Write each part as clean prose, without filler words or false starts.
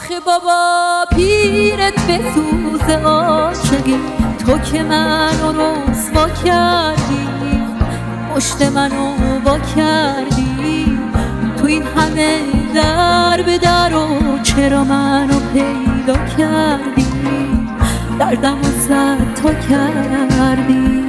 آخه بابا پیرت بسوزه عاشقی، تو که منو رسوا کردی، مشت منو وا کردی، تو این همه در به در و چرا منو پیدا کردی، دردمو صد تا کردی.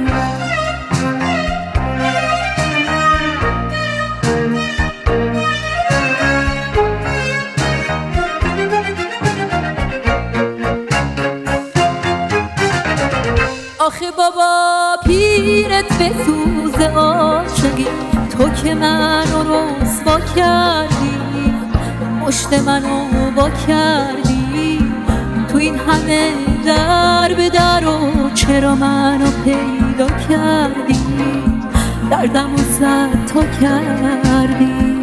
آخه بابا پیرت بسوزه عاشقی، تو که منو رسوا کردی، مشت منو وا کردی، تو این همه در به در و چرا منو پیدا کردی، دردمو صد تا کردی.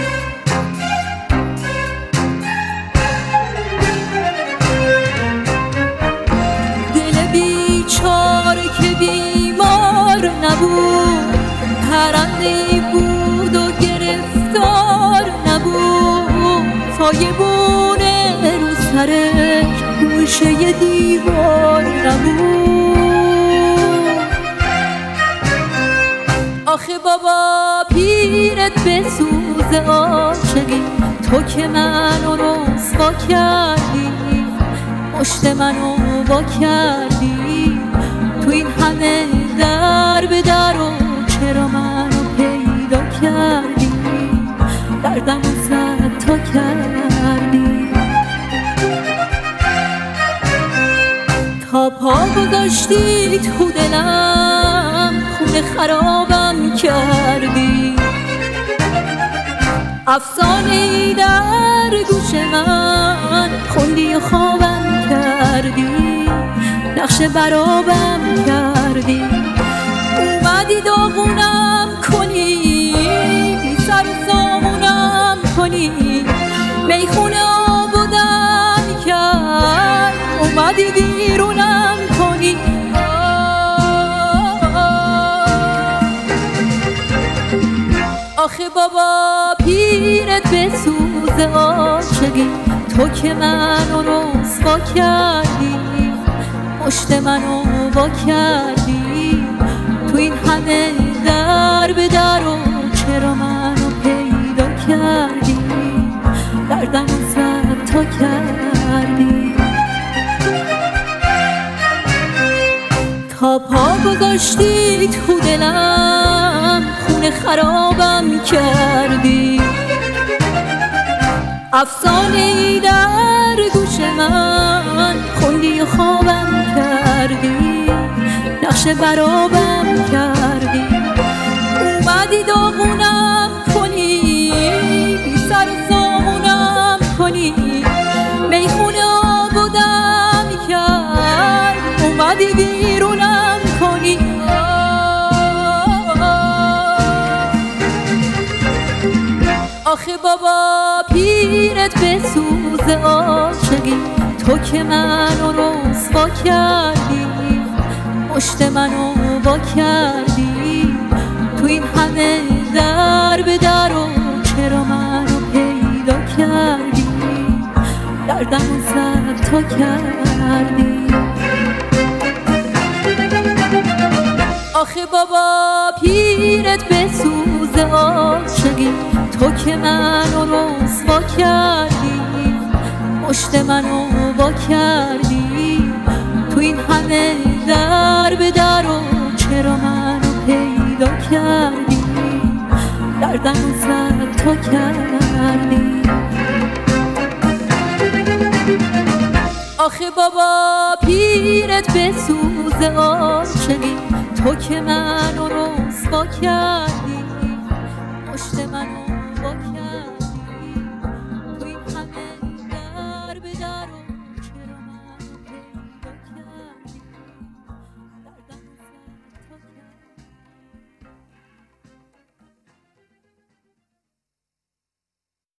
بیچاره که بیمار نبود، پرنده‌ای بود و گرفتار نبود، سایبونه رو سرش گوشه دیوار نبود. آخه بابا پیرت بسوزه عاشقی، تو که منو رسوا کردی، مشت منو وا کردی، تو این همه در به در و چرا منو پیدا کردی، دردمو صد تا کردی. تا پا گذاشتی تو دلم، خونه خرابم کردی، افسانه‌ای در گوش من خوندی و خوابم کردی، نقش برابم کردی، اومدی داغونم کنی، بی سر و سامونم کنی، میخونه آبادم کرد، اومدی بیرونم کنی. آخه بابا پیرت بسوزه عاشقی، تو که منو رسوا کردی، مشت منو وا کردی، تو این همه در به در و چرا منو پیدا کردی، دردمو صد تا کردی. تا پا گذاشتی تو دلم، خونه خرابم کردی، افسانه‌ای در گوش من خوندی و خوابم کردی، نقش برابم کردی، اومدی داغونم کنی، بی سر و سامونم کنی، میخونه آبادم کرد، اومدی بیرونم کنی. آخه بابا پیرت بسوزه عاشقی، تو که منو رسوا کردی، مشت منو وا کردی، تو این همه در به در و چرا منو پیدا کردی، دردمو صد تا کردی. آخه بابا پیرت بسوزه عاشقی، تو که منو رسوا کردی، مشت منو وا کردی، تو این همه در به در و چرا منو پیدا کردی، دردمو صد تا کردی. آخه بابا پیرت بسوزه عاشقی، تو که منو رسوا کردی، مشت منو وا کردی.